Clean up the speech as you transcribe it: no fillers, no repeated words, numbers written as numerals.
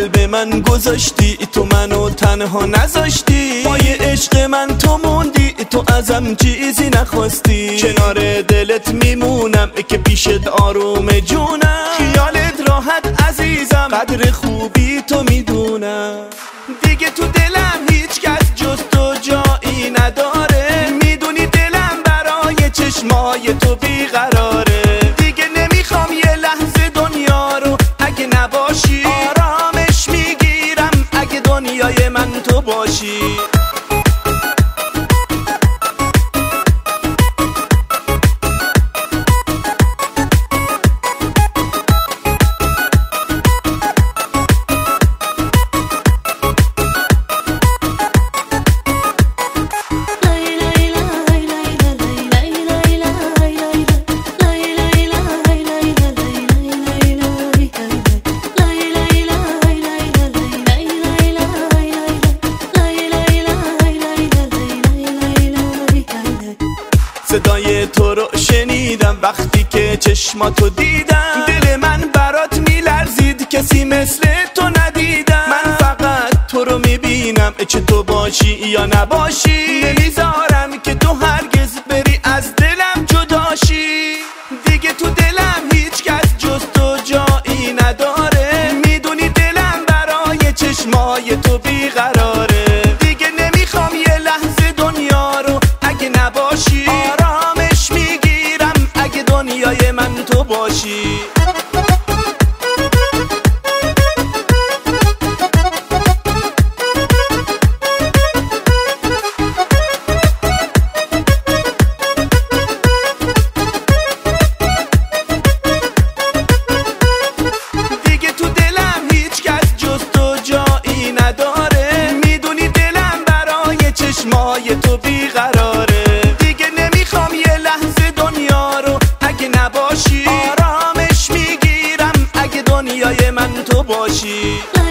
قلب من گذاشتی، تو منو تنها نذاشتی، پای عشق من تو موندی، تو ازم چیزی نخواستی. کنار دلت میمونم که پیشت آروم جونم، خیالت راحت عزیزم، قدر خوبی تو میدونم. دیگه تو دلم هیچ کس جز تو جایی نداره، میدونی دلم برای چشمای تو بیقراره. دیگه نمیخوام یه لحظه دنیا رو اگه نباشی، آرامش میگیرم اگه دنیای من تو باشی. صدای تو رو شنیدم وقتی که چشماتو دیدم، دل من برات میلرزید، کسی مثل تو ندیدم. من فقط تو رو میبینم، چه تو باشی یا نباشی، نمیذارم که تو هرگز بری از دلم جداشی. دیگه تو دلم هیچ کس جز تو جایی نداره، میدونی دلم برای چشمای تو بیقراره. دیگه نمیخوام یه لحظه دنیا رو اگه نباشی، آرامش میگیرم اگه دنیای من تو باشی. دیگه تو دلم هیچ کس جز تو جایی نداره، میدونی دلم برای چشمای تو بیقراره. دیگه نمیخوام یه لحظه دنیا رو اگه نباشی، آرامش میگیرم اگه دنیای من تو باشی.